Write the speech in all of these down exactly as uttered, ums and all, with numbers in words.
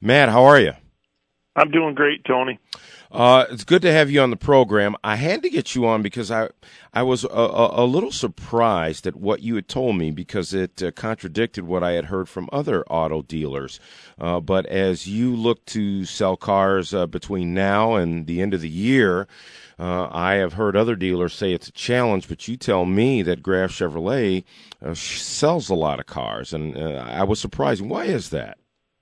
Matt, how are you? I'm doing great, Tony. Uh, it's good to have you on the program. I had to get you on because I I was a, a, a little surprised at what you had told me because it uh, contradicted what I had heard from other auto dealers. Uh, but as you look to sell cars uh, between now and the end of the year, uh, I have heard other dealers say it's a challenge, but you tell me that Graf Chevrolet uh, sells a lot of cars, and uh, I was surprised. Why is that?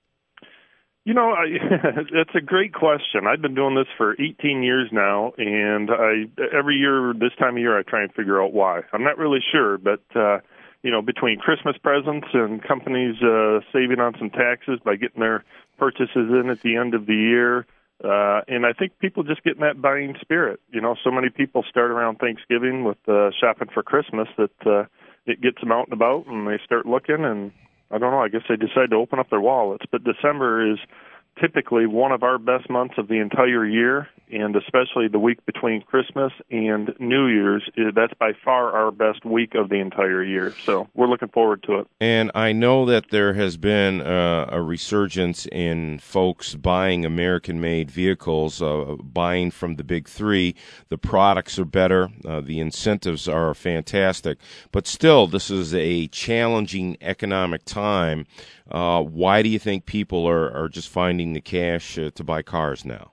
You know, I, that's a great question. I've been doing this for eighteen years now, and I every year, this time of year, I try and figure out why. I'm not really sure, but, uh, you know, between Christmas presents and companies uh, saving on some taxes by getting their purchases in at the end of the year, uh, and I think people just get in that buying spirit. You know, so many people start around Thanksgiving with uh, shopping for Christmas that uh, it gets them out and about, and they start looking, and I don't know, I guess they decide to open up their wallets. But December is typically one of our best months of the entire year, and especially the week between Christmas and New Year's. That's by far our best week of the entire year. So we're looking forward to it. And I know that there has been uh, a resurgence in folks buying American-made vehicles, uh, buying from the big three. The products are better. Uh, the incentives are fantastic. But still, this is a challenging economic time. Uh, why do you think people are, are just finding the cash uh, to buy cars now?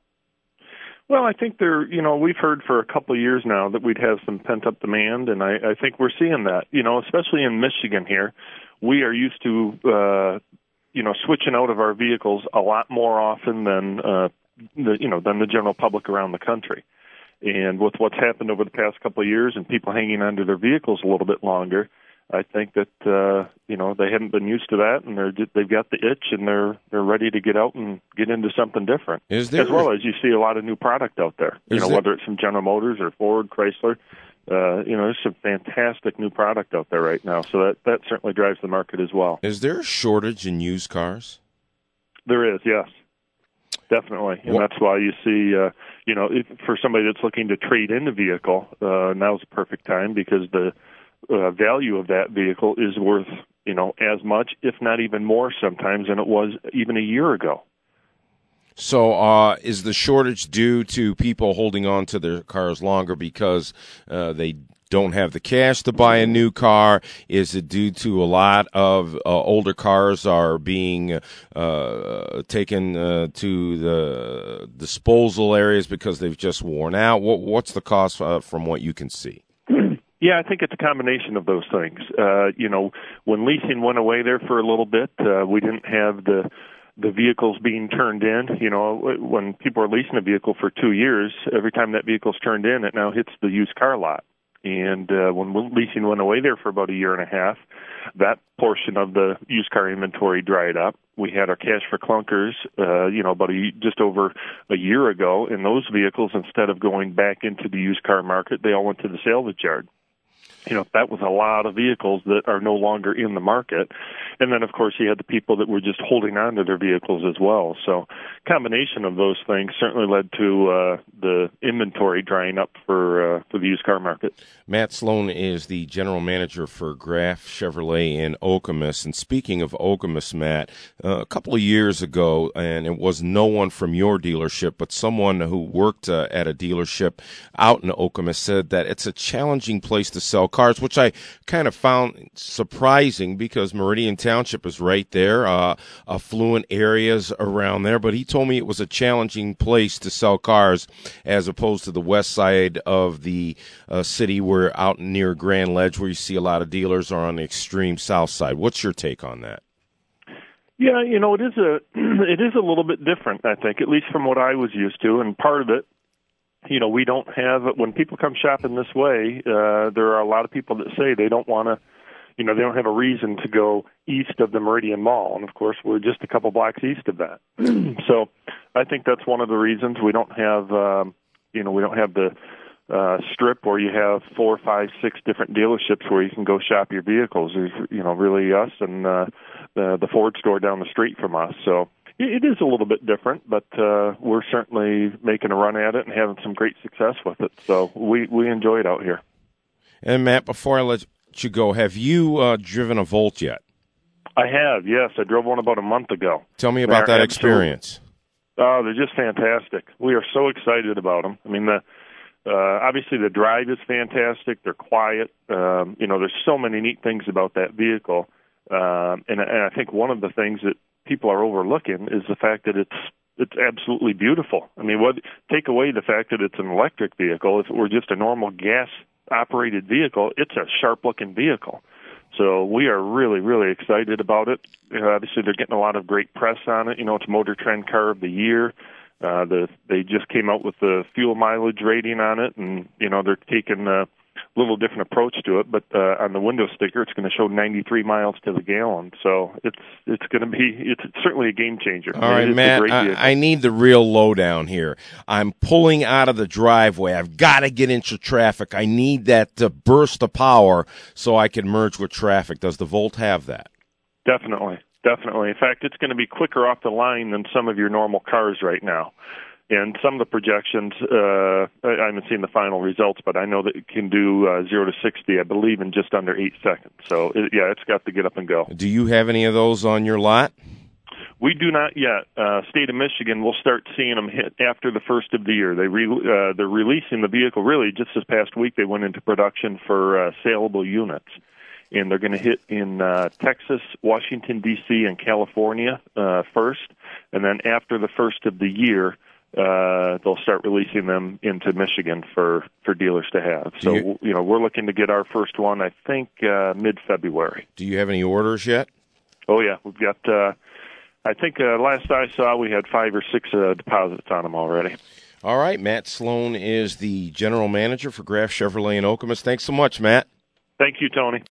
Well, I think there, you know, we've heard for a couple of years now that we'd have some pent-up demand, and I, I think we're seeing that, you know, especially in Michigan here. We are used to, uh, you know, switching out of our vehicles a lot more often than, uh, the, you know, than the general public around the country. And with what's happened over the past couple of years and people hanging onto their vehicles a little bit longer, I think that uh, you know they hadn't been used to that, and they're they've got the itch, and they're they're ready to get out and get into something different. Is there, as well as you see a lot of new product out there. You know, there, whether it's from General Motors or Ford, Chrysler, uh, you know, there's some fantastic new product out there right now. So that that certainly drives the market as well. Is there a shortage in used cars? There is, yes, definitely, and what? that's why you see, uh, you know, if, for somebody that's looking to trade in a vehicle, uh, now's the perfect time because the Uh, value of that vehicle is worth, you know, as much, if not even more sometimes than it was even a year ago. So uh, is the shortage due to people holding on to their cars longer because uh, they don't have the cash to buy a new car? Is it due to a lot of uh, older cars are being uh, taken uh, to the disposal areas because they've just worn out? What, what's the cost uh, from what you can see? Yeah, I think it's a combination of those things. Uh, you know, when leasing went away there for a little bit, uh, we didn't have the the vehicles being turned in. You know, when people are leasing a vehicle for two years, every time that vehicle's turned in, it now hits the used car lot. And uh, when leasing went away there for about a year and a half, that portion of the used car inventory dried up. We had our cash for clunkers, uh, you know, about a, just over a year ago, and those vehicles, instead of going back into the used car market, they all went to the salvage yard. You know, that was a lot of vehicles that are no longer in the market. And then, of course, you had the people that were just holding on to their vehicles as well. So combination of those things certainly led to uh, the inventory drying up for, uh, for the used car market. Matt Sloan is the general manager for Graf Chevrolet in Okemos. And speaking of Okemos, Matt, uh, a couple of years ago, and it was no one from your dealership, but someone who worked uh, at a dealership out in Okemos said that it's a challenging place to sell cars, which I kind of found surprising because Meridian Township is right there, uh, affluent areas around there. But he told me it was a challenging place to sell cars as opposed to the west side of the uh, city, where out near Grand Ledge, where you see a lot of dealers, are on the extreme south side. What's your take on that? Yeah, you know, it is a it is a little bit different, I think, at least from what I was used to, and part of it, you know, we don't have, when people come shopping this way, uh, there are a lot of people that say they don't want to, you know, they don't have a reason to go east of the Meridian Mall. And, of course, we're just a couple blocks east of that. So I think that's one of the reasons we don't have, um, you know, we don't have the uh, strip where you have four, five, six different dealerships where you can go shop your vehicles. There's, you know, really us and uh, the, the Ford store down the street from us. So it is a little bit different, but uh, we're certainly making a run at it and having some great success with it. So we, we enjoy it out here. And, Matt, before I let you go, have you uh, driven a Volt yet? I have, yes. I drove one about a month ago. Tell me about They're that absolute- experience. Oh, they're just fantastic. We are so excited about them. I mean, the uh, obviously the drive is fantastic. They're quiet. Um, you know, there's so many neat things about that vehicle. Um, and, and I think one of the things that people are overlooking is the fact that it's it's absolutely beautiful. I mean, what take away the fact that it's an electric vehicle. If it were just a normal gas-operated vehicle, it's a sharp-looking vehicle. So we are really, really excited about it. Uh, obviously, they're getting a lot of great press on it. You know, it's Motor Trend Car of the Year. Uh, the, they just came out with the fuel mileage rating on it, and, you know, they're taking a little different approach to it. But uh, on the window sticker, it's going to show ninety-three miles to the gallon. So it's it's going to be, it's certainly a game changer. All right, Matt, I, I need the real lowdown here. I'm pulling out of the driveway. I've got to get into traffic. I need that uh, burst of power so I can merge with traffic. Does the Volt have that? Definitely. Definitely. In fact, it's going to be quicker off the line than some of your normal cars right now. And some of the projections, uh, I haven't seen the final results, but I know that it can do uh, zero to sixty, I believe, in just under eight seconds. So, it, yeah, it's got to get up and go. Do you have any of those on your lot? We do not yet. Uh, state of Michigan will start seeing them hit after the first of the year. They re- uh, they're releasing the vehicle really just this past week. They went into production for uh, saleable units. And they're going to hit in uh, Texas, Washington, D C, and California uh, first. And then after the first of the year, uh, they'll start releasing them into Michigan for, for dealers to have. So, you, you know, we're looking to get our first one, I think, uh, mid-February. Do you have any orders yet? Oh, yeah. We've got, uh, I think uh, last I saw, we had five or six uh, deposits on them already. All right. Matt Sloan is the general manager for Graf Chevrolet in Okemos. Thanks so much, Matt. Thank you, Tony.